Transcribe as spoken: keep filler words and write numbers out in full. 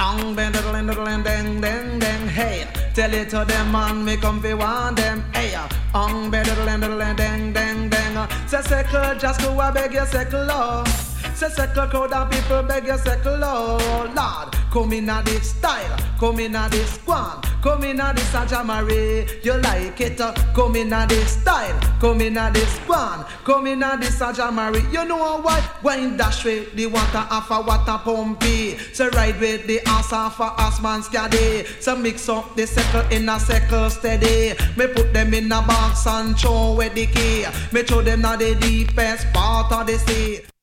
Ong bang diddle diddle and dang dang dang. Hey, tell it to them man, me come fi want them. Hey, ong bang diddle diddle and dang dang dang. Say circle, just go a beg you circle, oh. Say circle, crowd of people beg you circle, oh Lord. Come in a this style, come in a this squan, come in a this Ajamari. You like it? Uh, come in a this style, come in a this squan, come in a this Ajamari. You know why? When dash with the water off a water pumpy. So ride with the ass off a ass man scaddy. So mix up the circle in a circle steady. Me put them in a box and show with the key. Me throw them na the deepest part of the sea.